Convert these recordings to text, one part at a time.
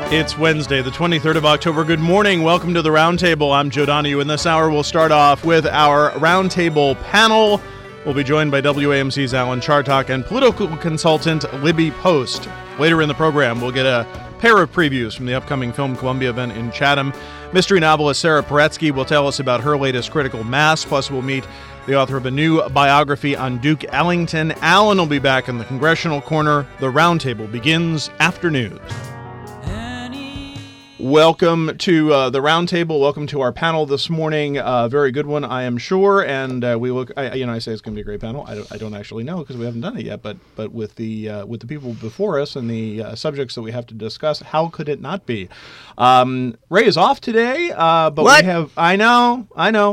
It's Wednesday, the 23rd of October. Good morning. Welcome to the Roundtable. I'm Joe Donahue. In this hour, we'll start off with our Roundtable panel. We'll be joined by WAMC's Alan Chartock and political consultant Libby Post. Later in the program, we'll get a pair of previews from the upcoming Film Columbia event in Chatham. Mystery novelist Sarah Paretsky will tell us about her latest critical mass. Plus, we'll meet the author of a new biography on Duke Ellington. Alan will be back in the Congressional Corner. The Roundtable begins after news. Welcome to the Roundtable. Welcome to our panel this morning. Very good one, I am sure. And we look. I say it's going to be a great panel. I don't actually know because we haven't done it yet. But with the people before us and the subjects that we have to discuss, how could it not be? Ray is off today, but what? We have. I know.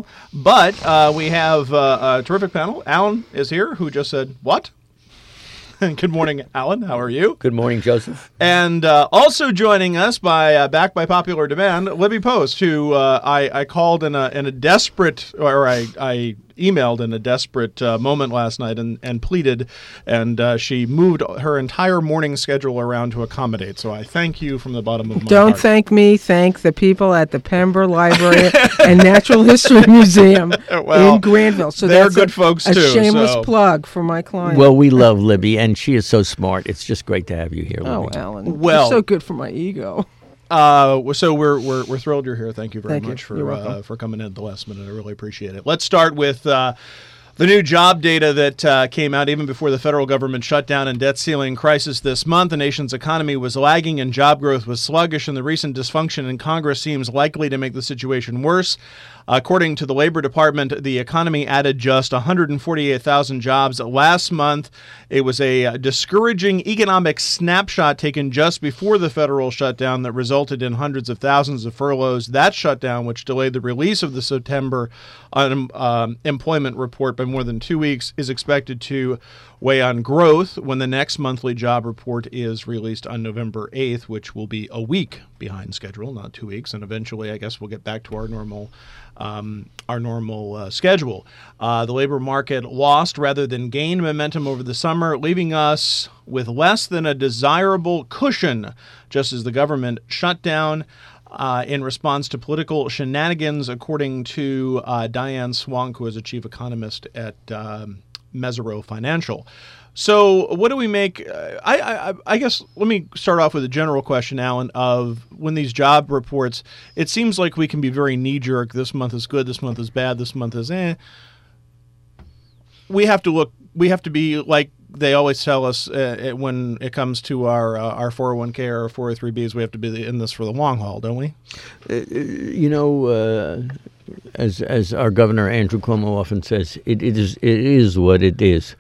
But we have a terrific panel. Alan is here, who just said what? Good morning, Alan. How are you? Good morning, Joseph. And also joining us back by popular demand, Libby Post, who I called in a desperate, or I emailed in a desperate moment last night and pleaded, and she moved her entire morning schedule around to accommodate. So I thank you from the bottom of my heart. Don't thank me. Thank the people at the Pembroke Library and Natural History Museum in Granville. So they're that's good folks a too. Shameless plug for my client. Well, we love Libby, and she is so smart. It's just great to have you here, Libby. Oh, Alan. Well, you're so good for my ego. So we're thrilled you're here. Thank you very much for coming in at the last minute. I really appreciate it. Let's start with the new job data that came out even before the federal government shutdown and debt ceiling crisis this month. The nation's economy was lagging and job growth was sluggish, and the recent dysfunction in Congress seems likely to make the situation worse. According to the Labor Department, the economy added just 148,000 jobs last month. It was a discouraging economic snapshot taken just before the federal shutdown that resulted in hundreds of thousands of furloughs. That shutdown, which delayed the release of the September employment report by more than 2 weeks, is expected to weigh on growth when the next monthly job report is released on November 8th, which will be a week behind schedule, not 2 weeks. And eventually, I guess we'll get back to our normal schedule. The labor market lost rather than gained momentum over the summer, leaving us with less than a desirable cushion just as the government shut down in response to political shenanigans, according to Diane Swonk, who is a chief economist at Mesirow Financial. So what do we make? I guess let me start off with a general question, Alan, of when these job reports, it seems like we can be very knee-jerk. This month is good, this month is bad, this month is We have to be like they always tell us when it comes to our 401k or our 403bs, we have to be in this for the long haul, don't we? As our governor Andrew Cuomo often says, it is what it is,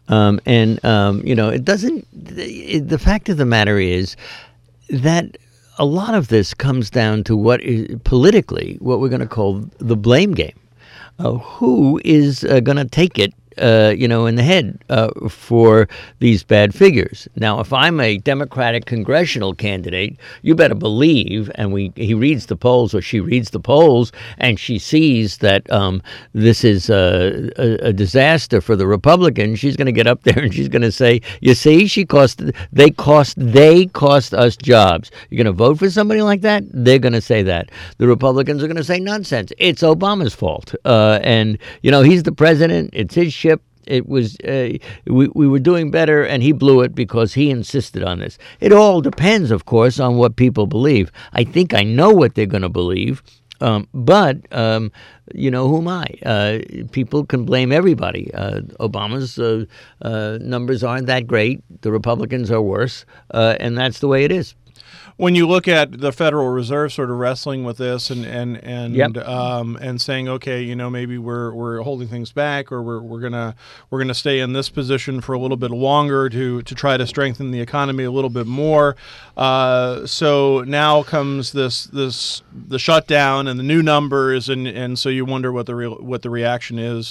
it doesn't. The fact of the matter is that a lot of this comes down to what is politically what we're going to call the blame game. Who is going to take it? In the head for these bad figures. Now, if I'm a Democratic congressional candidate, you better believe, and he reads the polls or she reads the polls, and she sees that this is a disaster for the Republicans, she's going to get up there and she's going to say, you see, they cost us jobs. You're going to vote for somebody like that? They're going to say that. The Republicans are going to say nonsense. It's Obama's fault. He's the president. It's his ship. It was we were doing better, and he blew it because he insisted on this. It all depends, of course, on what people believe. I think I know what they're going to believe, but who am I? People can blame everybody. Obama's numbers aren't that great. The Republicans are worse, and that's the way it is. When you look at the Federal Reserve sort of wrestling with this and saying, okay, maybe we're holding things back, or we're gonna stay in this position for a little bit longer to try to strengthen the economy a little bit more. So now comes the shutdown and the new numbers, and so you wonder what the reaction is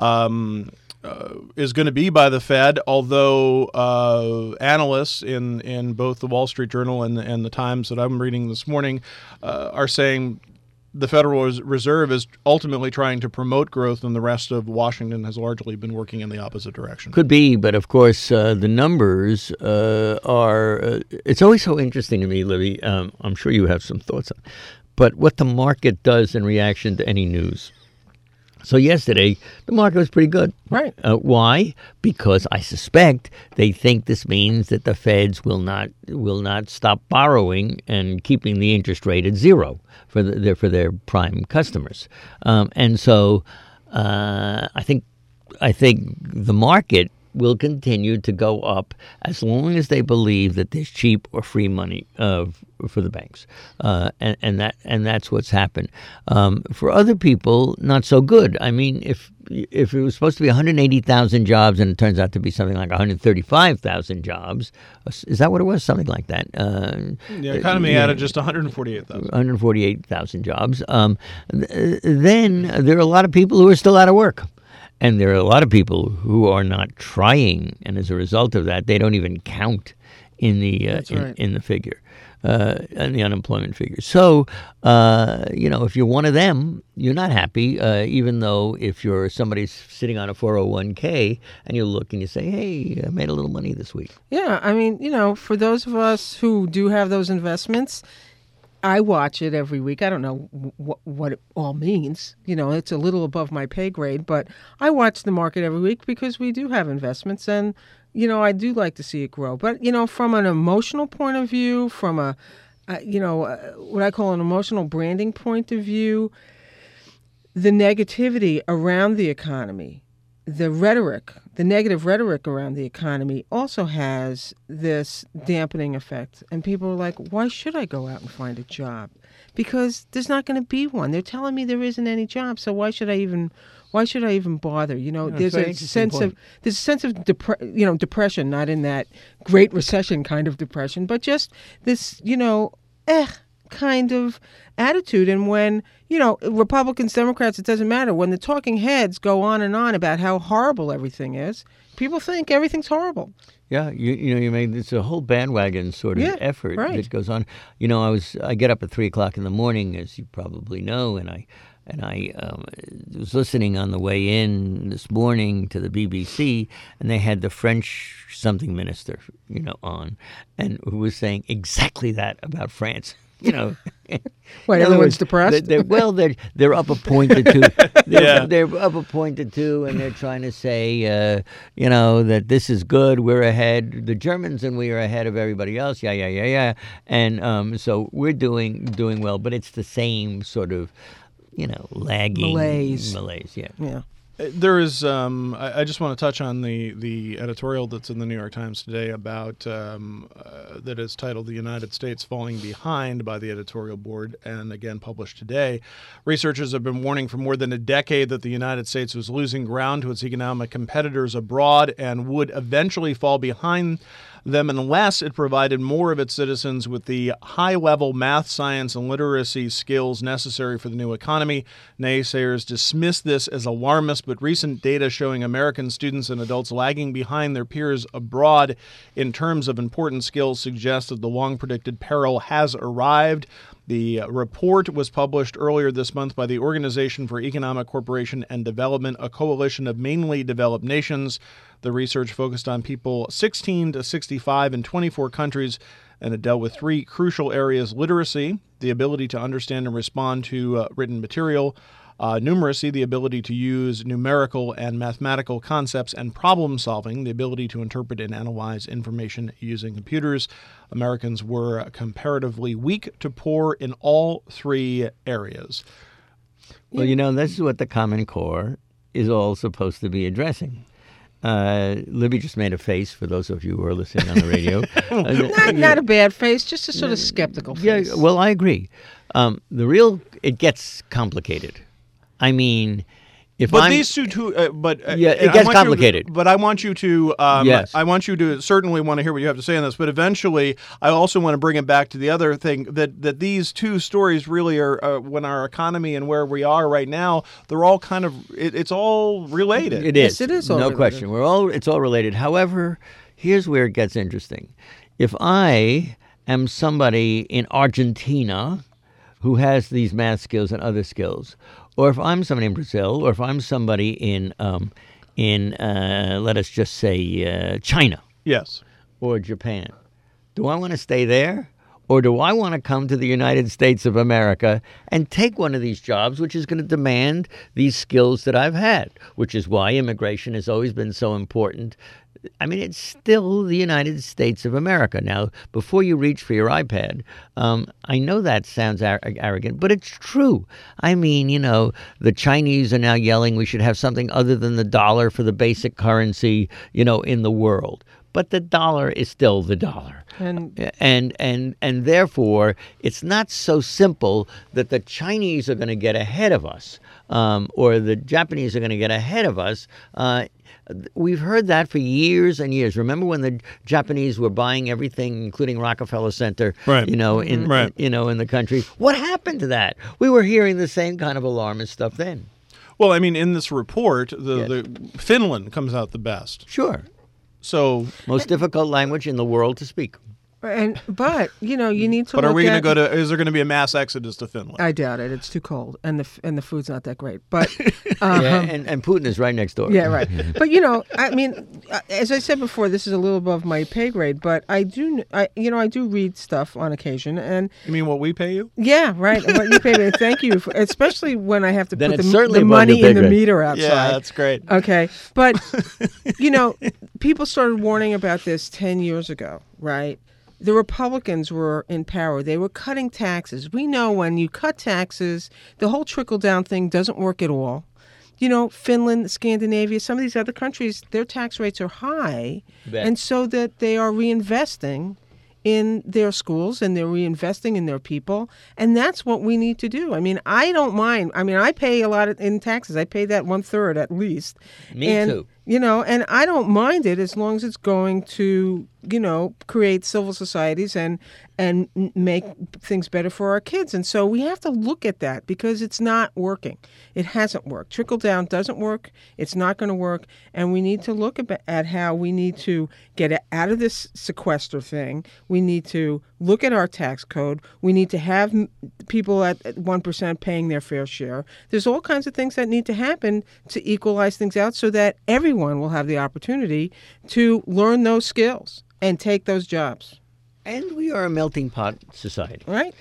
going to be by the Fed, although analysts in both the Wall Street Journal and the Times that I'm reading this morning are saying the Federal Reserve is ultimately trying to promote growth, and the rest of Washington has largely been working in the opposite direction. Could be, but of course, the numbers are. It's always so interesting to me, Libby. I'm sure you have some thoughts on, but what the market does in reaction to any news. So yesterday, the market was pretty good. Right. Why? Because I suspect they think this means that the Feds will not stop borrowing and keeping the interest rate at zero for their prime customers. And so I think the market will continue to go up as long as they believe that there's cheap or free money for the banks, and that's what's happened. For other people, not so good. I mean, if it was supposed to be 180,000 jobs and it turns out to be something like 135,000 jobs, is that what it was? Something like that. The economy added just 148,000. 148,000 jobs. Then there are a lot of people who are still out of work. And there are a lot of people who are not trying, and as a result of that, they don't even count in the in the figure, in the unemployment figure. So, if you're one of them, you're not happy, even though if you're somebody sitting on a 401k and you look and you say, hey, I made a little money this week. Yeah, I mean, for those of us who do have those investments, I watch it every week. I don't know what it all means. It's a little above my pay grade, but I watch the market every week because we do have investments, and, I do like to see it grow. But, from an emotional point of view, from what I call an emotional branding point of view, the negativity around the economy, the rhetoric, the negative rhetoric around the economy also has this dampening effect. And people are like, why should I go out and find a job? Because there's not going to be one. They're telling me there isn't any job, so why should I even bother? There's a sense of depression, not in that Great Recession kind of depression, but just this, kind of attitude. And when, Republicans, Democrats, it doesn't matter. When the talking heads go on and on about how horrible everything is, people think everything's horrible. Yeah, you made it's a whole bandwagon sort of effort that goes on. I get up at 3:00 in the morning, as you probably know, and I was listening on the way in this morning to the BBC, and they had the French something minister, on, and who was saying exactly that about France. What, everyone's depressed? They're up a point or two. They're up a point or two, and they're trying to say, that this is good. We're ahead. The Germans and we are ahead of everybody else. Yeah. And so we're doing well, but it's the same sort of, lagging malaise. Yeah. There is. I just want to touch on the editorial that's in the New York Times today about that is titled "The United States Falling Behind" by the editorial board, and again published today. Researchers have been warning for more than a decade that the United States was losing ground to its economic competitors abroad and would eventually fall behind them unless it provided more of its citizens with the high-level math, science, and literacy skills necessary for the new economy. Naysayers dismiss this as alarmist, but recent data showing American students and adults lagging behind their peers abroad in terms of important skills suggests that the long-predicted peril has arrived. The report was published earlier this month by the Organization for Economic Cooperation and Development, a coalition of mainly developed nations. The research focused on people 16 to 65 in 24 countries, and it dealt with three crucial areas: literacy, the ability to understand and respond to written material; numeracy, the ability to use numerical and mathematical concepts; and problem solving, the ability to interpret and analyze information using computers. Americans were comparatively weak to poor in all three areas. Well, this is what the Common Core is all supposed to be addressing. Libby just made a face for those of you who are listening on the radio. Not a bad face, just a sort of skeptical face. Yeah, well, I agree. It gets complicated. I mean, it gets complicated. But I want you to. Yes. I want you to certainly want to hear what you have to say on this. But eventually, I also want to bring it back to the other thing that these two stories really are. When our economy and where we are right now, they're all kind of. It's all related. It is. Yes, it is. All no related. question. It's all related. However, here's where it gets interesting. If I am somebody in Argentina who has these math skills and other skills, or if I'm somebody in Brazil, or if I'm somebody in let us just say China, yes, or Japan, do I want to stay there? Or do I want to come to the United States of America and take one of these jobs, which is going to demand these skills that I've had, which is why immigration has always been so important. I mean, it's still the United States of America. Now, before you reach for your iPad, I know that sounds arrogant, but it's true. I mean, the Chinese are now yelling we should have something other than the dollar for the basic currency, in the world. But the dollar is still the dollar. And therefore, it's not so simple that the Chinese are going to get ahead of us or the Japanese are going to get ahead of us. We've heard that for years and years. Remember when the Japanese were buying everything, including Rockefeller Center, right. in the country? What happened to that? We were hearing the same kind of alarmist stuff then. Well, I mean, in this report, the Finland comes out the best. Sure. So most difficult language in the world to speak. But you need to. But are we going to go to? Is there going to be a mass exodus to Finland? I doubt it. It's too cold, and the food's not that great. But and Putin is right next door. Yeah, right. But I mean, as I said before, this is a little above my pay grade. But I do read stuff on occasion. And you mean what we pay you? Yeah, right. What you pay me. Thank you, especially when I have to then put the money in the meter outside. Yeah, that's great. Okay, but people started warning about this 10 years ago, right? The Republicans were in power. They were cutting taxes. We know when you cut taxes, the whole trickle-down thing doesn't work at all. Finland, Scandinavia, some of these other countries, their tax rates are high, and so that they are reinvesting in their schools and they're reinvesting in their people, and that's what we need to do. I mean, I don't mind. I mean, I pay a lot in taxes. I pay that 1/3 at least. Me too. And I don't mind it as long as it's going to, create civil societies and make things better for our kids. And so we have to look at that because it's not working. It hasn't worked. Trickle down doesn't work. It's not going to work. And we need to look at how we need to get out of this sequester thing. We need to look at our tax code. We need to have people at 1% paying their fair share. There's all kinds of things that need to happen to equalize things out so that everyone will have the opportunity to learn those skills and take those jobs. And we are a melting pot society. Right.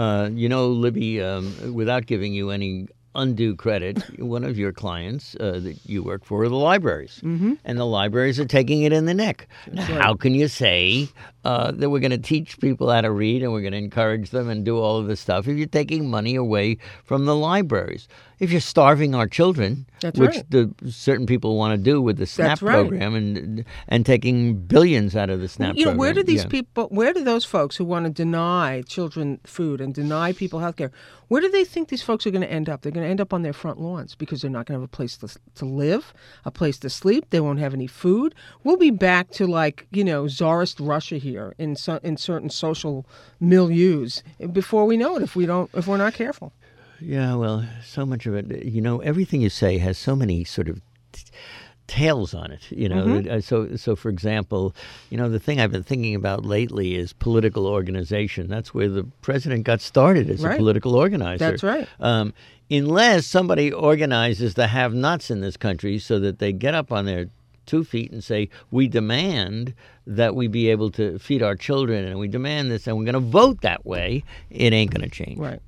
Libby, without giving you any undue credit, one of your clients that you work for are the libraries. Mm-hmm. And the libraries are taking it in the neck. Now, how can you say that we're going to teach people how to read and we're going to encourage them and do all of this stuff if you're taking money away from the libraries? If you're starving our children, which certain people want to do with the SNAP program and taking billions out of the SNAP program. Where do those folks who want to deny children food and deny people health care, where do they think these folks are going to end up? They're going to end up on their front lawns because they're not going to have a place to live, a place to sleep. They won't have any food. We'll be back to Tsarist Russia here in certain social milieus before we know it if we're not careful. Yeah, well, so much of it, everything you say has so many sort of tails on it, Mm-hmm. So, for example, the thing I've been thinking about lately is political organization. That's where the president got started as a political organizer. That's right. Unless somebody organizes the have-nots in this country so that they get up on their 2 feet and say, we demand that we be able to feed our children and we demand this and we're going to vote that way, it ain't going to change. Right.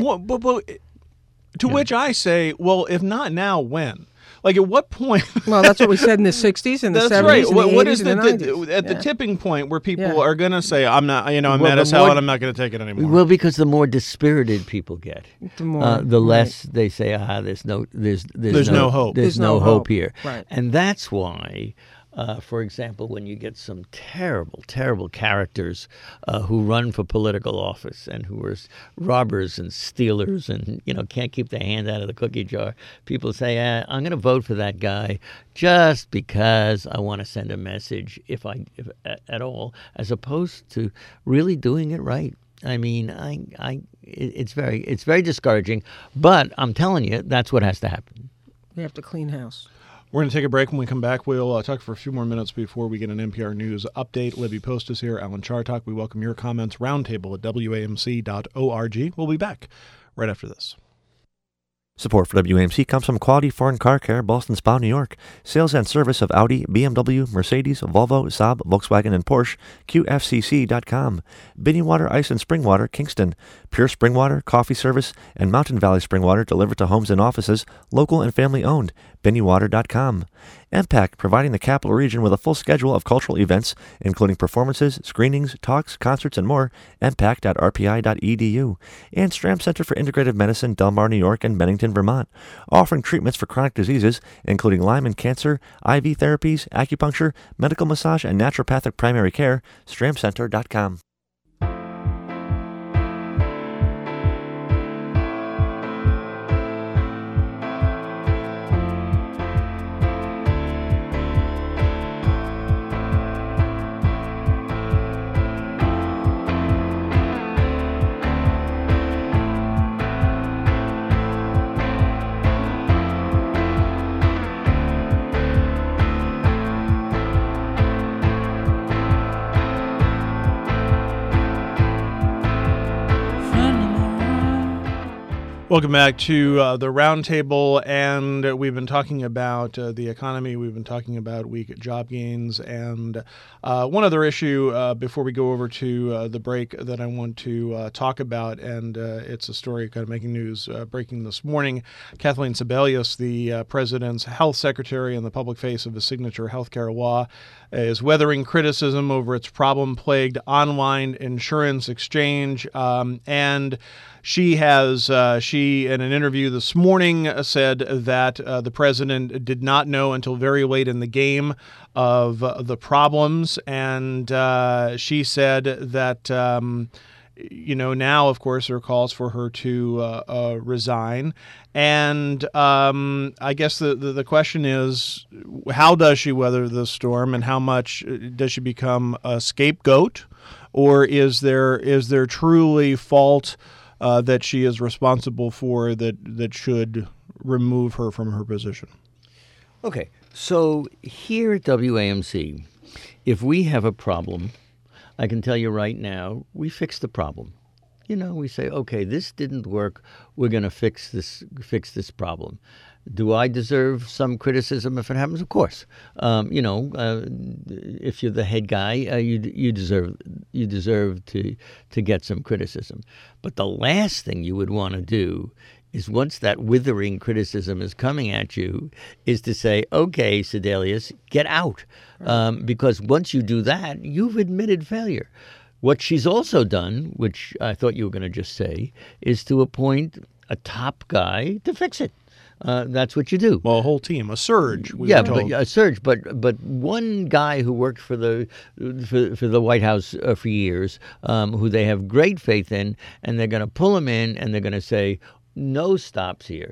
To which I say, well, if not now, when? Like, at what point? Well, that's what we said in the 60s and the 70s right. and the 80s What is and the 90s. At the tipping point where people are going to say, I'm not, I'm mad as hell and I'm not going to take it anymore? Well, because the more dispirited people get, the less they say, there's no hope. There's no hope here. Right. And that's why, for example, when you get some terrible, terrible characters who run for political office and who are robbers and stealers and, can't keep their hand out of the cookie jar, people say, I'm going to vote for that guy just because I want to send a message, if at all, as opposed to really doing it right. I mean, it's very discouraging, but I'm telling you, that's what has to happen. We have to clean house. We're going to take a break. When we come back, we'll talk for a few more minutes before we get an NPR News update. Libby Post is here. Alan Chartock. We welcome your comments. Roundtable at WAMC.org. We'll be back right after this. Support for WAMC comes from Quality Foreign Car Care, Boston Spa, New York. Sales and service of Audi, BMW, Mercedes, Volvo, Saab, Volkswagen, and Porsche. QFCC.com. Binneywater Ice and Spring Water, Kingston. Pure Spring Water, Coffee Service, and Mountain Valley Spring Water delivered to homes and offices, local and family owned. Binneywater.com. MPAC, providing the capital region with a full schedule of cultural events, including performances, screenings, talks, concerts, and more. MPAC.rpi.edu. And Stram Center for Integrative Medicine, Delmar, New York, and Bennington, Vermont, offering treatments for chronic diseases, including Lyme and cancer, IV therapies, acupuncture, medical massage, and naturopathic primary care. StramCenter.com. Welcome back to the Roundtable, and we've been talking about the economy. We've been talking about weak job gains, and one other issue before we go over to the break that I want to talk about, and it's a story kind of making news breaking this morning. Kathleen Sebelius, the president's health secretary and the public face of the signature healthcare law, is weathering criticism over its problem-plagued online insurance exchange, and she has, in an interview this morning, said that the president did not know until very late in the game of the problems. And she said that, now, of course, there are calls for her to resign. And I guess the question is, how does she weather the storm, and how much does she become a scapegoat? Or is there truly fault that she is responsible for that should remove her from her position? Okay, so here at WAMC, if we have a problem, I can tell you right now, we fix the problem. We say, okay, this didn't work. We're going to fix this problem. Do I deserve some criticism if it happens? Of course. If you're the head guy, you deserve to get some criticism. But the last thing you would want to do is, once that withering criticism is coming at you, is to say, okay, Sebelius, get out. Because once you do that, you've admitted failure. What she's also done, which I thought you were going to just say, is to appoint a top guy to fix it. That's what you do. Well, a whole team, a surge. A surge. But one guy who worked for the White House for years, who they have great faith in, and they're going to pull him in, and they're going to say, no stops here.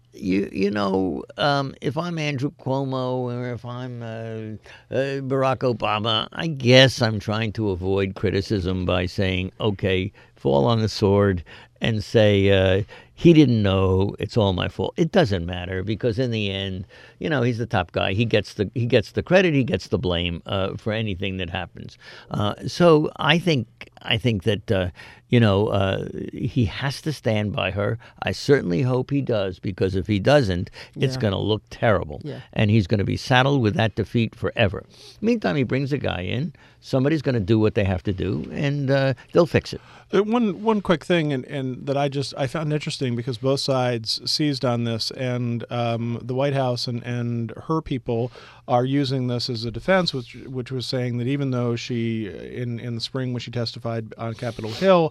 If I'm Andrew Cuomo or if I'm Barack Obama, I guess I'm trying to avoid criticism by saying, okay, fall on the sword and say, he didn't know, it's all my fault. It doesn't matter, because in the end, he's the top guy. He gets the credit, he gets the blame for anything that happens. So I think that he has to stand by her. I certainly hope he does, because if he doesn't, it's going to look terrible. Yeah. And he's going to be saddled with that defeat forever. Meantime, he brings a guy in. Somebody's going to do what they have to do, and they'll fix it. One quick thing, and that I found interesting, because both sides seized on this, and the White House and her people are using this as a defense, which was saying that even though she, in the spring when she testified on Capitol Hill,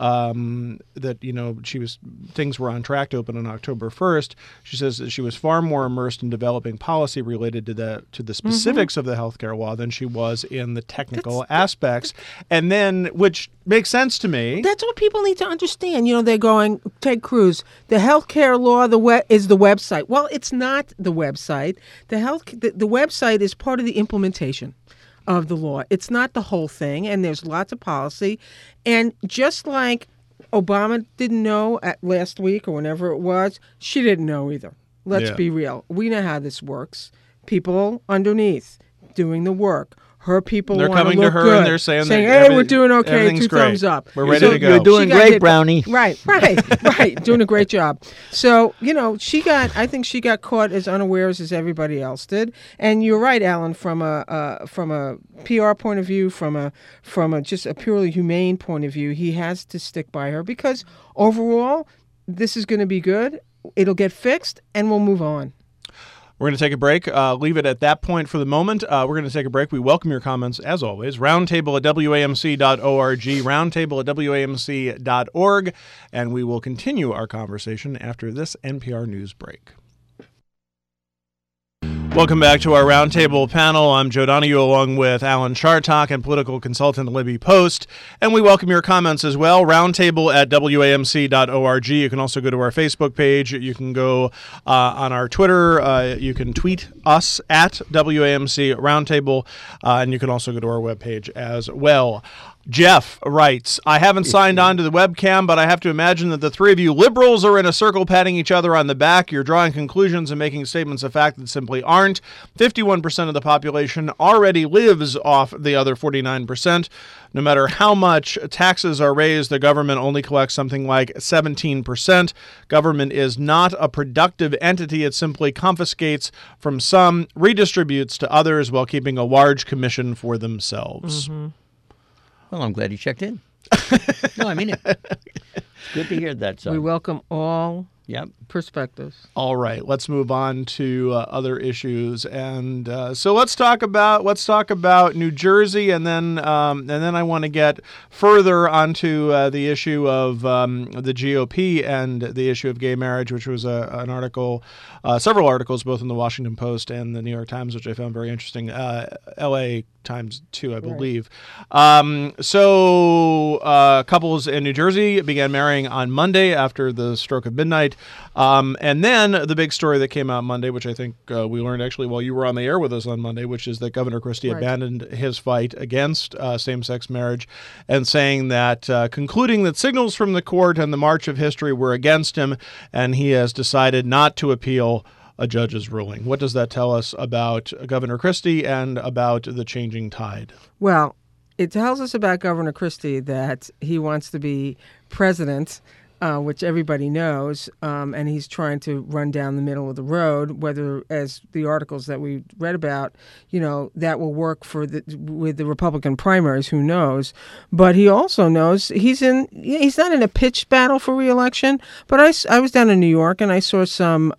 that things were on track to open on October 1st, she says that she was far more immersed in developing policy related to the specifics of the healthcare law than she was in the technical aspects, and then, which makes sense to me. That's what people need to understand. They're going, Ted Cruz, the healthcare law is the website. Well, it's not the website. The website is part of the implementation of the law. It's not the whole thing, and there's lots of policy. And just like Obama didn't know last week or whenever it was, she didn't know either. Let's be real. We know how this works. people underneath doing the work. Her people they're want to coming look to her good, and they're saying hey, we're doing okay, 2 thumbs up. We're ready to go. You're doing great, Brownie. Right, doing a great job. So, I think she got caught as unawares as everybody else did. And you're right, Alan, from a PR point of view, from a just a purely humane point of view, he has to stick by her because overall, this is going to be good. It'll get fixed and we'll move on. We're going to take a break. Leave it at that point for the moment. We're going to take a break. We welcome your comments, as always. Roundtable at WAMC.org, roundtable at WAMC.org, and we will continue our conversation after this NPR News break. Welcome back to our Roundtable panel. I'm Joe Donahue along with Alan Chartock and political consultant Libby Post. And we welcome your comments as well. Roundtable at WAMC.org. You can also go to our Facebook page. You can go on our Twitter. You can tweet us at WAMC Roundtable. And you can also go to our webpage as well. Jeff writes, I haven't signed on to the webcam, but I have to imagine that the three of you liberals are in a circle patting each other on the back. You're drawing conclusions and making statements of fact that simply aren't. 51% of the population already lives off the other 49%. No matter how much taxes are raised, the government only collects something like 17%. Government is not a productive entity. It simply confiscates from some, redistributes to others while keeping a large commission for themselves. Mm-hmm. Well, I'm glad you checked in. No, I mean it. It's good to hear that, son. We welcome all perspectives. All right, let's move on to other issues, and so let's talk about New Jersey, and then I want to get further onto the issue of the GOP and the issue of gay marriage, which was an article, several articles, both in the Washington Post and the New York Times, which I found very interesting. L.A. Times too, I believe. Right. So couples in New Jersey began marrying on Monday after the stroke of midnight. And then the big story that came out Monday, which I think we learned actually while you were on the air with us on Monday, which is that Governor Christie abandoned his fight against same-sex marriage and saying that, concluding that signals from the court and the march of history were against him, and he has decided not to appeal a judge's ruling. What does that tell us about Governor Christie and about the changing tide? Well, it tells us about Governor Christie that he wants to be president, which everybody knows, and he's trying to run down the middle of the road, whether, as the articles that we read about, that will work with the Republican primaries, who knows. But he also knows he's not in a pitched battle for re-election, but I was down in New York and I saw some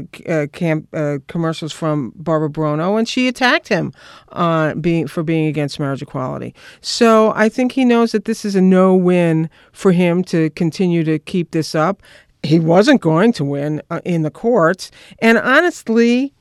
commercials from Barbara Brono, and she attacked him for being against marriage equality. So I think he knows that this is a no-win for him to continue to keep this up. He wasn't going to win in the courts. And honestly,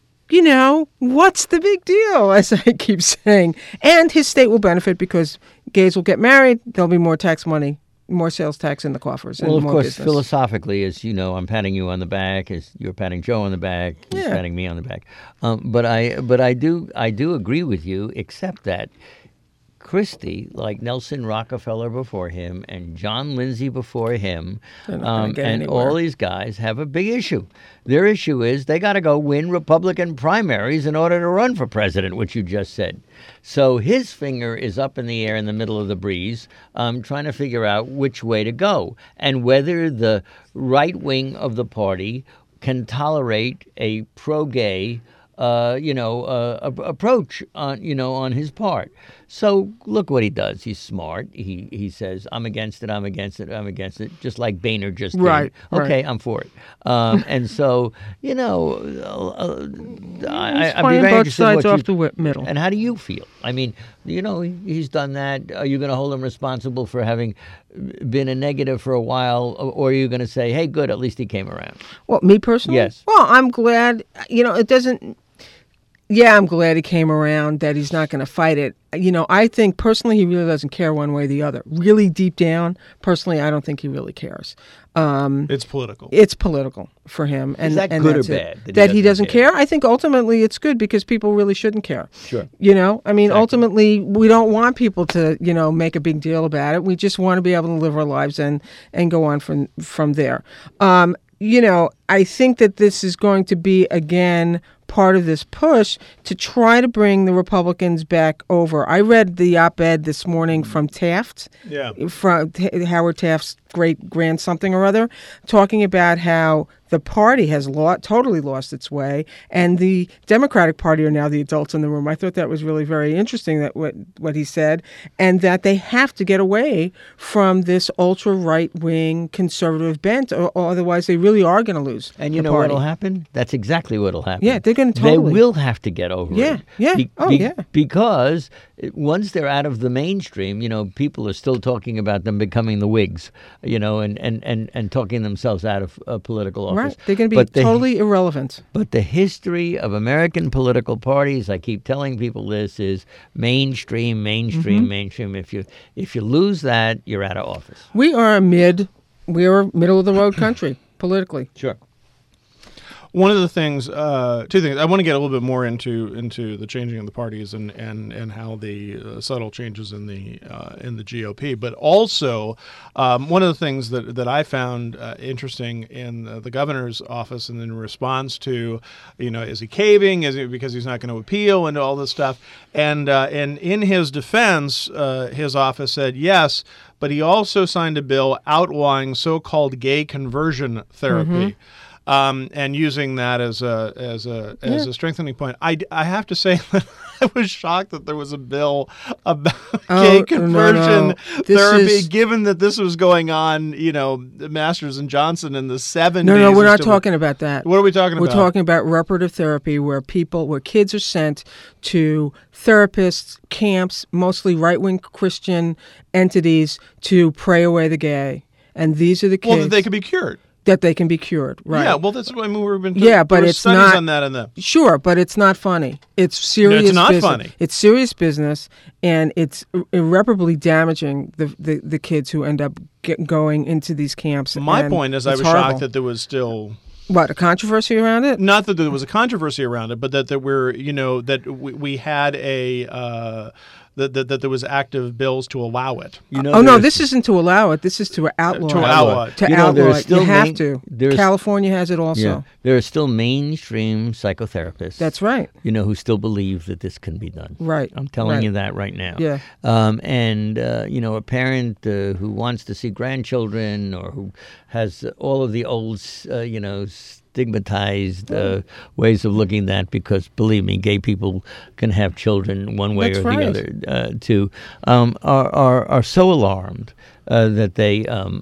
what's the big deal, as I keep saying? And his state will benefit because gays will get married. There'll be more tax money, more sales tax in the coffers. Well, and of course, business. Philosophically, as you know, I'm patting you on the back, as you're patting Joe on the back, he's patting me on the back. But I do agree with you, except that Christie, like Nelson Rockefeller before him and John Lindsay before him, and all these guys have a big issue. Their issue is they got to go win Republican primaries in order to run for president, which you just said. So his finger is up in the air in the middle of the breeze, trying to figure out which way to go and whether the right wing of the party can tolerate a pro-gay approach on his part. So look what he does. He's smart. He says, I'm against it, I'm against it, I'm against it, just like Boehner just did. Right. Okay, I'm for it. And so, I'd be very both sides off the middle. And how do you feel? I mean, he's done that. Are you going to hold him responsible for having been a negative for a while, or are you going to say, hey, good, at least he came around? Well, me personally? Yes. Well, I'm glad, it doesn't... Yeah, I'm glad he came around, that he's not going to fight it. I think personally he really doesn't care one way or the other. Really deep down, personally, I don't think he really cares. It's political. It's political for him. Is that good or bad? That he doesn't care? I think ultimately it's good because people really shouldn't care. Sure. Exactly. Ultimately, we don't want people to, make a big deal about it. We just want to be able to live our lives and go on from there. I think that this is going to be, again, part of this push to try to bring the Republicans back over. I read the op-ed this morning from Taft, from Howard Taft's great-grand something or other, talking about how the party has totally lost its way, and the Democratic Party are now the adults in the room. I thought that was really very interesting, that what he said, and that they have to get away from this ultra-right-wing conservative bent, or otherwise they really are going to lose. And you know what will happen? That's exactly what will happen. Yeah, they're going to totally. They will have to get over it. Yeah. Because once they're out of the mainstream, people are still talking about them becoming the Whigs, and talking themselves out of political office. Right. They're going to be totally irrelevant. But the history of American political parties, I keep telling people this, is mainstream. If you lose that, you're out of office. We're a middle of the road country politically. Sure. One of the things, two things. I want to get a little bit more into the changing of the parties and how the subtle changes in the GOP, but also one of the things that I found interesting in the governor's office, and in response to, is he caving? Is it because he's not going to appeal and all this stuff? And in his defense, his office said yes, but he also signed a bill outlawing so-called gay conversion therapy. Mm-hmm. And using that as a strengthening point. I have to say that I was shocked that there was a bill about gay conversion therapy, given that this was going on, Masters and Johnson in the 70s. No, we're not talking about that. What are we talking about? We're talking about reparative therapy, where kids are sent to therapists, camps, mostly right-wing Christian entities, to pray away the gay. And these are the kids. Well, that they could be cured. That they can be cured, right? Yeah, well, that's what we've been. But it's studies not on that and that. Sure, but it's not funny. It's serious. No, it's not business. funny. It's serious business, and it's irreparably damaging the kids who end up going into these camps. My point is, I was shocked that there was still. What, a controversy around it? Not that there was a controversy around it, but that we had a. That there was active bills to allow it. No, this isn't to allow it. This is to outlaw it. To outlaw it. To outlaw it. You have to. California has it also. Yeah, there are still mainstream psychotherapists. That's right. Who still believe that this can be done. Right. I'm telling you that right now. Yeah. A parent who wants to see grandchildren, or who has all of the old, stigmatized ways of looking at that, because believe me, gay people can have children one way That's or right. the other too, are so alarmed that they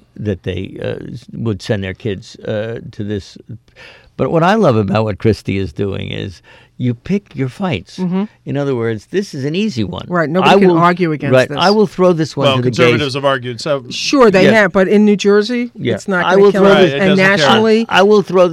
would send their kids to this. But what I love about what Christie is doing is you pick your fights. Mm-hmm. In other words, this is an easy one. Right. Nobody can argue against this. I will throw this one to the gays. Conservatives have argued. So sure, they have, but in New Jersey, it's not going to kill it. And nationally, I will throw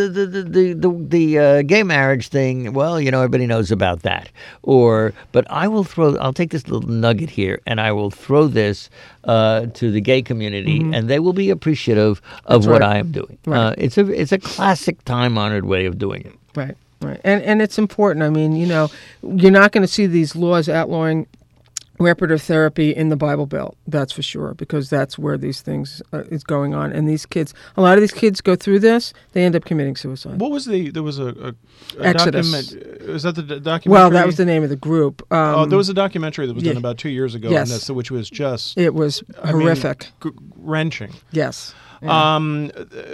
the gay marriage thing. Well, everybody knows about that. But I'll take this little nugget here, and I will throw this to the gay community, mm-hmm. and they will be appreciative of what I am doing. Right. It's a classic, time-honored way of doing it. Right. Right. And it's important. I mean, you're not going to see these laws outlawing reparative therapy in the Bible Belt, that's for sure, because that's where these things is going on. And these kids, a lot of these kids go through this, they end up committing suicide. What was there was a Exodus. Was that the documentary? Well, that was the name of the group. There was a documentary that was done about 2 years ago, yes. which was just... It was horrific. Wrenching. Yes. Yeah.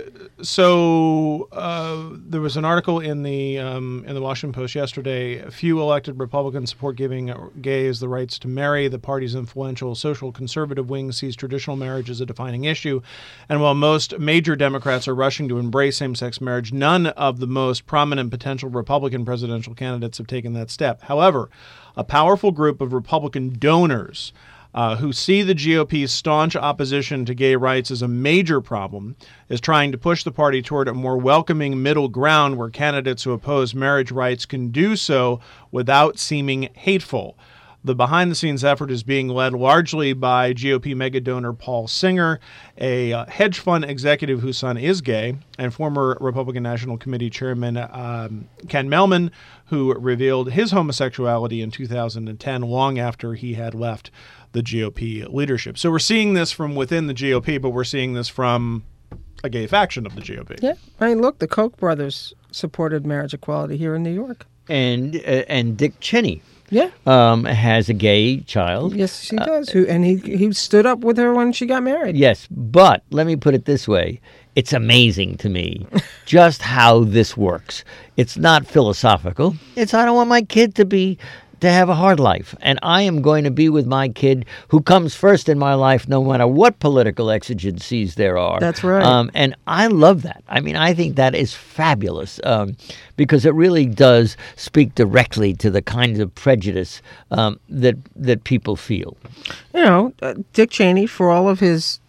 So there was an article in the Washington Post yesterday. Few elected Republicans support giving gays the rights to marry. The party's influential social conservative wing sees traditional marriage as a defining issue. And while most major Democrats are rushing to embrace same-sex marriage, none of the most prominent potential Republican presidential candidates have taken that step. However, a powerful group of Republican donors who see the GOP's staunch opposition to gay rights as a major problem, is trying to push the party toward a more welcoming middle ground where candidates who oppose marriage rights can do so without seeming hateful. The behind-the-scenes effort is being led largely by GOP mega-donor Paul Singer, a hedge fund executive whose son is gay, and former Republican National Committee Chairman Ken Mehlman, who revealed his homosexuality in 2010, long after he had left the GOP leadership. So we're seeing this from within the GOP, but we're seeing this from a gay faction of the GOP. Yeah. I mean, look, the Koch brothers supported marriage equality here in New York. And Dick Cheney. Yeah. Has a gay child. Yes, she does. And he stood up with her when she got married. Yes, but let me put it this way. It's amazing to me just how this works. It's not philosophical. It's I don't want my kid to have a hard life. And I am going to be with my kid who comes first in my life no matter what political exigencies there are. That's right. And I love that. I mean, I think that is fabulous because it really does speak directly to the kinds of prejudice that people feel. You know, Dick Cheney, for all of his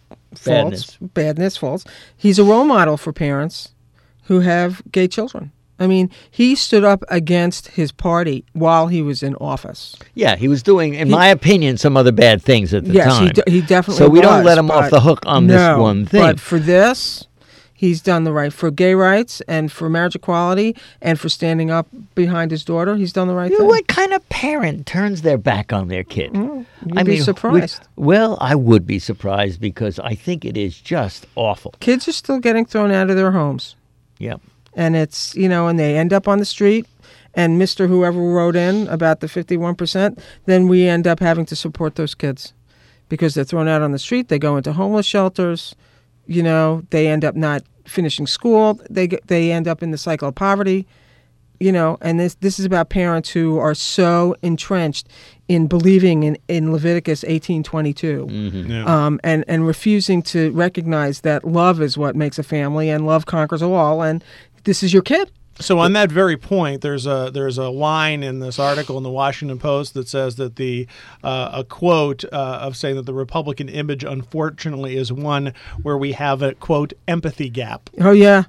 faults, he's a role model for parents who have gay children. I mean, he stood up against his party while he was in office. Yeah, he was doing, in my opinion, some other bad things at the time. Yes, he definitely So we was, don't let him off the hook on this one thing. But for this, he's done the right. For gay rights and for marriage equality and for standing up behind his daughter, he's done the right thing. What kind of parent turns their back on their kid? You'd be surprised. I would be surprised because I think it is just awful. Kids are still getting thrown out of their homes. Yep. And it's, and they end up on the street, and Mr. Whoever wrote in about the 51%, then we end up having to support those kids because they're thrown out on the street. They go into homeless shelters. They end up not finishing school. They end up in the cycle of poverty. And this is about parents who are so entrenched in believing in Leviticus 18:22, and refusing to recognize that love is what makes a family and love conquers all. And this is your kid. So on that very point, there's a line in this article in the Washington Post that says that a quote of saying that the Republican image, unfortunately, is one where we have a quote empathy gap. Oh yeah.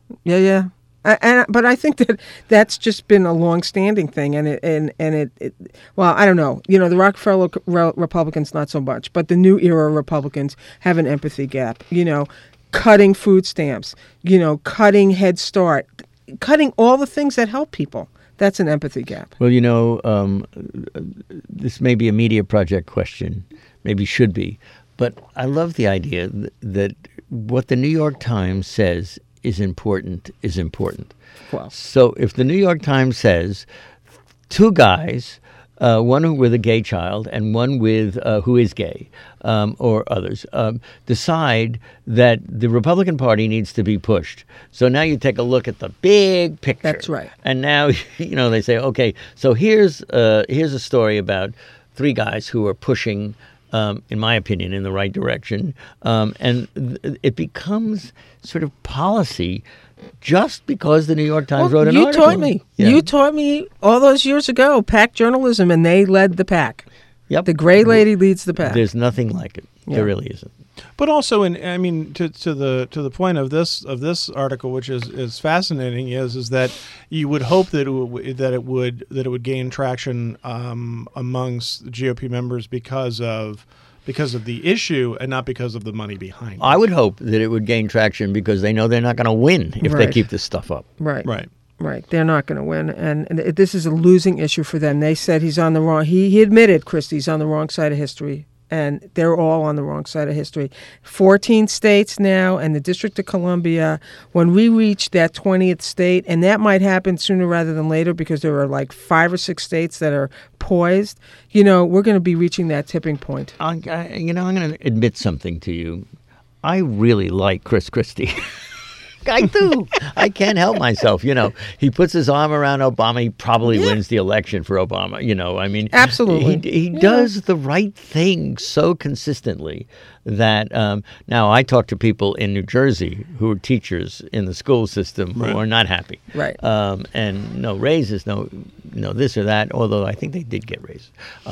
But I think that's just been a long-standing thing, and it well, I don't know. The Rockefeller Republicans not so much, but the New Era Republicans have an empathy gap. Cutting food stamps, cutting Head Start, cutting all the things that help people. That's an empathy gap. Well, this may be a media project question, maybe should be, but I love the idea that what the New York Times says is important. Well, so if the New York Times says two guys, one with a gay child and one with who is gay, or others, decide that the Republican Party needs to be pushed. So now you take a look at the big picture. That's right. And now they say, okay, so here's a story about three guys who are pushing, in my opinion, in the right direction, and it becomes sort of policy. Just because the New York Times wrote an article. You taught me all those years ago, PAC journalism, and they led the PAC. Yep. The gray lady leads the PAC. There's nothing like it. Yeah. There really isn't. But also, to the point of this article, which is fascinating, is that you would hope that it would gain traction amongst GOP members because of the issue and not because of the money behind it. I would hope that it would gain traction because they know they're not going to win if they keep this stuff up. Right. They're not going to win, and this is a losing issue for them. They said he's on the wrong. He admitted, Christie's on the wrong side of history, and they're all on the wrong side of history. 14 states now, and the District of Columbia. When we reach that 20th state, and that might happen sooner rather than later because there are like 5 or 6 states that are poised. We're going to be reaching that tipping point. I'm going to admit something to you. I really like Chris Christie. I do. I can't help myself. He puts his arm around Obama. He probably wins the election for Obama. I mean, absolutely. He does the right thing so consistently that now I talk to people in New Jersey who are teachers in the school system who are not happy. Right. And no raises, no this or that. Although I think they did get raises.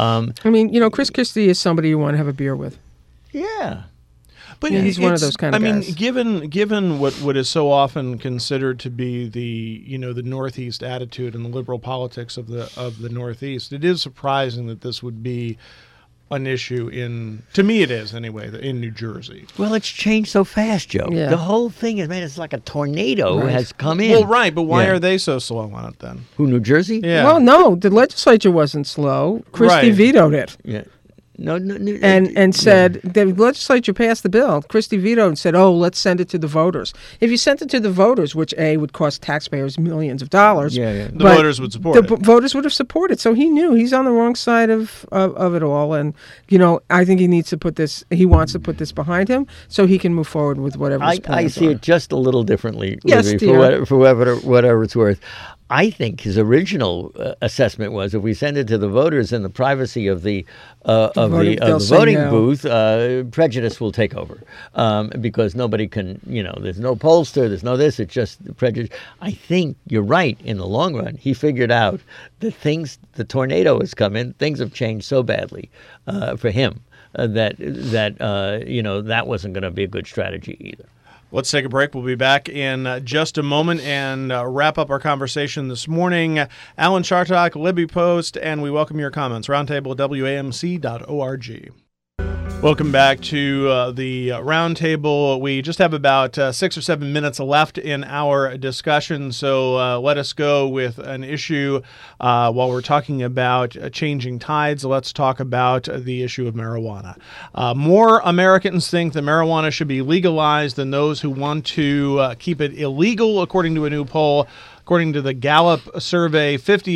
Chris Christie is somebody you want to have a beer with. Yeah. But he's one of those kind of guys. Given what is so often considered to be the Northeast attitude and the liberal politics of the Northeast, it is surprising that this would be an issue to me it is anyway, in New Jersey. Well, it's changed so fast, Joe. Yeah. The whole thing is, it's like a tornado has come in. Well, right, but why are they so slow on it then? Who, New Jersey? Yeah. Well, no, the legislature wasn't slow. Christie vetoed it. Yeah. and said the legislature passed the bill. Christie vetoed and said, "Oh, let's send it to the voters." If you sent it to the voters, which would cost taxpayers millions of dollars, the voters would support it. The voters would have supported. So he knew he's on the wrong side of it all, and I think he needs to put this. He wants to put this behind him so he can move forward with whatever. I see it just a little differently, yes, Libby, for whatever it's worth. I think his original assessment was if we send it to the voters in the privacy of the voting booth, prejudice will take over because nobody can, there's no pollster, there's no this, it's just prejudice. I think you're right. In the long run, he figured out that the tornado has come in, things have changed so badly for him that wasn't going to be a good strategy either. Let's take a break. We'll be back in just a moment and wrap up our conversation this morning. Alan Chartock, Libby Post, and we welcome your comments. Roundtable at WAMC.org. Welcome back to the Roundtable. We just have about 6 or 7 minutes left in our discussion, so let us go with an issue while we're talking about changing tides. Let's talk about the issue of marijuana. More Americans think that marijuana should be legalized than those who want to keep it illegal, according to a new poll. According to the Gallup survey,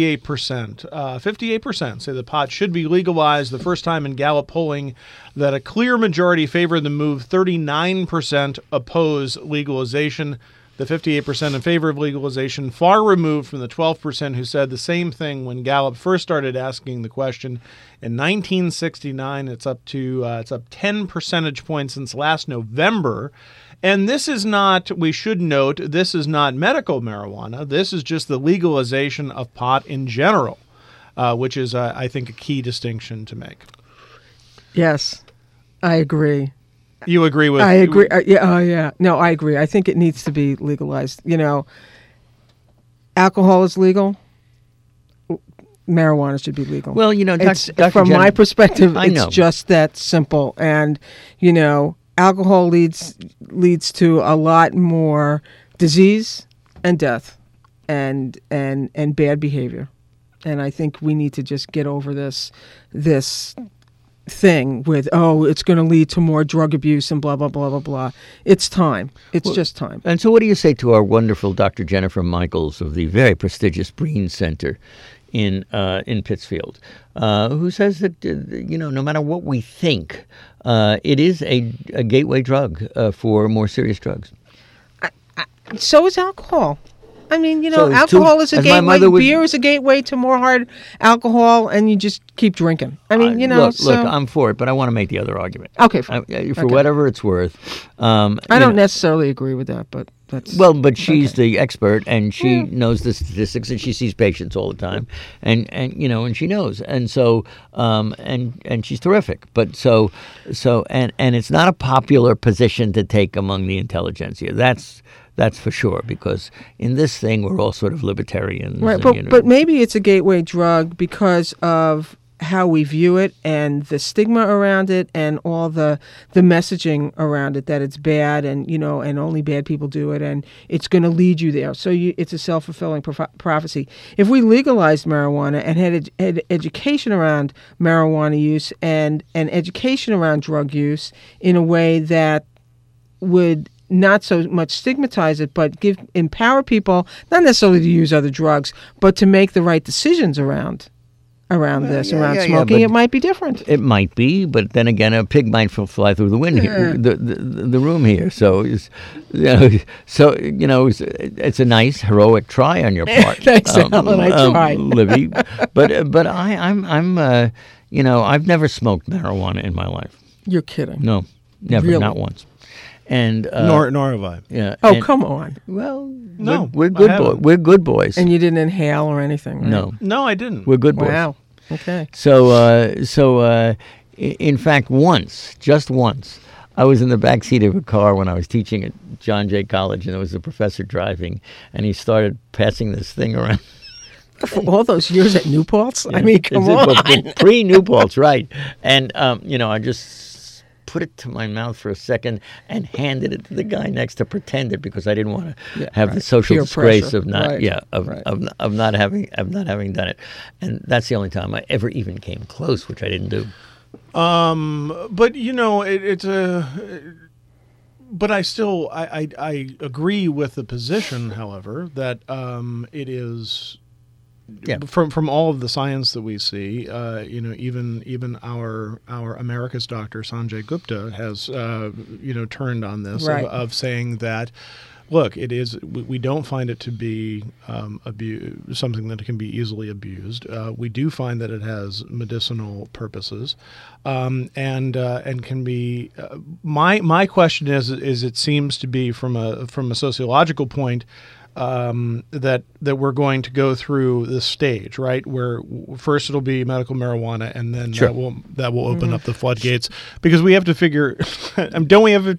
58% say the pot should be legalized. The first time in Gallup polling that a clear majority favor the move. 39% oppose legalization. The 58% in favor of legalization, far removed from the 12% who said the same thing when Gallup first started asking the question in 1969. It's up 10 percentage points since last November. And this is not, we should note, this is not medical marijuana. This is just the legalization of pot in general, which is, I think, a key distinction to make. Yes, I agree. You agree with? I agree. Yeah. No, I agree. I think it needs to be legalized. Alcohol is legal. Marijuana should be legal. Well, Dr. From my perspective, it's just that simple. And, alcohol leads to a lot more disease and death and bad behavior. And I think we need to just get over this thing with, it's going to lead to more drug abuse and blah, blah, blah, blah, blah. It's time. It's just time. And so what do you say to our wonderful Dr. Jennifer Michaels of the very prestigious Breen Center in Pittsfield, who says that, no matter what we think, it is a gateway drug for more serious drugs. So is alcohol. I mean, alcohol is a gateway. Beer is a gateway to more hard alcohol, and you just keep drinking. I mean, Look, I'm for it, but I want to make the other argument. Okay. For whatever it's worth. I don't necessarily agree with that, but that's... Well, but she's the expert, and she knows the statistics, and she sees patients all the time, and she knows. And so, and she's terrific. But so it's not a popular position to take among the intelligentsia. That's for sure, because in this thing we're all sort of libertarians. Right, but maybe it's a gateway drug because of how we view it and the stigma around it and all the messaging around it, that it's bad and and only bad people do it and it's going to lead you there. So it's a self-fulfilling prophecy. If we legalized marijuana and had education around marijuana use and education around drug use in a way that would not so much stigmatize it, but empower people, not necessarily to use other drugs, but to make the right decisions around smoking, it might be different. It might be, but then again, a pig might fly through the wind here, the room here. So, it's a nice heroic try on your part. Thanks, Alan. I tried, Libby. But I've never smoked marijuana in my life. You're kidding? No, never, really? Not once. And nor have I. Yeah. Oh, come on. Well, no, we're good boys. We're good boys. And you didn't inhale or anything, right? No, I didn't. We're good boys. Wow. Okay. So, in fact, just once, I was in the back seat of a car when I was teaching at John Jay College, and there was a professor driving, and he started passing this thing around. For all those years at New Paltz? Yeah. I mean, come on. Pre-New Paltz, right. And, I just put it to my mouth for a second and handed it to the guy next to pretend it because I didn't want to have the social disgrace of not of not having done it. And that's the only time I ever even came close, which I didn't do. But it's a. But I still I agree with the position, however, that it is. Yeah. From all of the science that we see, even our America's doctor Sanjay Gupta has turned on this of saying that, look, it is we don't find it to be something that can be easily abused. We do find that it has medicinal purposes, and can be. My question is it seems to be from a sociological point. That we're going to go through this stage, right? Where first it'll be medical marijuana, and then that will open up the floodgates, because we have to figure. Don't we have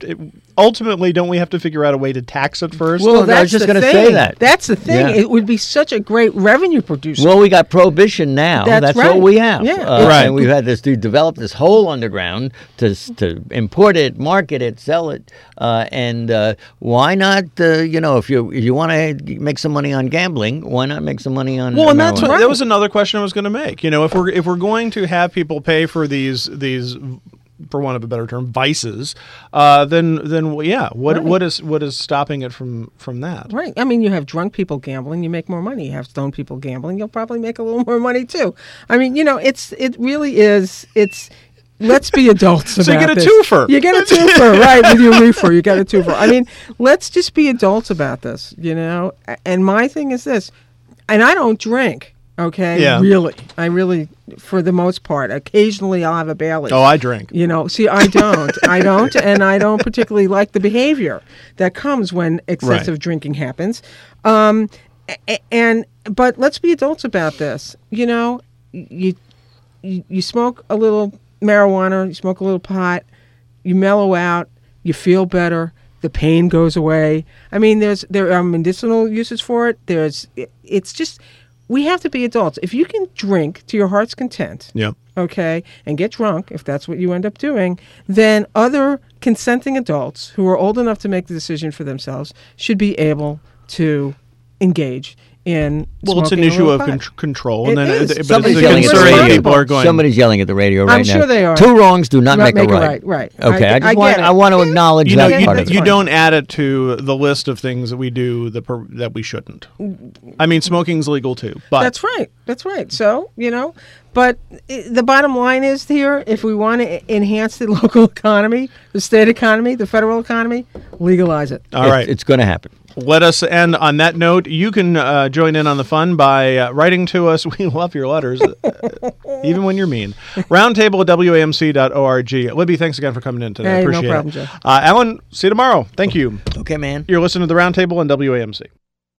to figure out a way to tax it first? Well, I was just going to say that. That's the thing. Yeah. It would be such a great revenue producer. Well, we got prohibition now. That's right. What we have. Yeah. Right. And we've had to develop this whole underground to import it, market it, sell it, and why not? If you want to make some money on gambling, why not make some money on? Well, and that was another question I was going to make. If we're going to have people pay for these, for want of a better term, vices, then what is stopping it from that? Right. I mean, you have drunk people gambling, you make more money. You have stoned people gambling, you'll probably make a little more money too. I mean, it really is. Let's be adults about this. So you get a twofer. You get a twofer, right, with your reefer. You get a twofer. I mean, let's just be adults about this, And my thing is this, and I don't drink, okay? Yeah. Really. I really, for the most part. Occasionally I'll have a Bailey's. Oh, I drink. See, I don't. And I don't particularly like the behavior that comes when excessive drinking happens. But let's be adults about this. You smoke a little marijuana, you smoke a little pot, you mellow out, you feel better, the pain goes away. I mean, there are medicinal uses for it. It's just, we have to be adults. If you can drink to your heart's content, okay, and get drunk, if that's what you end up doing, then other consenting adults who are old enough to make the decision for themselves should be able to engage in it's an issue of control, and then somebody's yelling at the radio. Somebody's yelling at the radio right now. I'm sure they are. Two wrongs do not make a right. Right. Okay, I want to acknowledge that part of it. You don't add it to the list of things that we do that we shouldn't. I mean, smoking's legal too. But That's right. So but the bottom line is here: if we want to enhance the local economy, the state economy, the federal economy, legalize it. All right, it's going to happen. Let us end on that note. You can join in on the fun by writing to us. We love your letters, even when you're mean. Roundtable at WAMC.org. Libby, thanks again for coming in today. Hey, appreciate no problem, it. Jeff. Alan, see you tomorrow. Thank you. Okay, man. You're listening to the Roundtable on WAMC.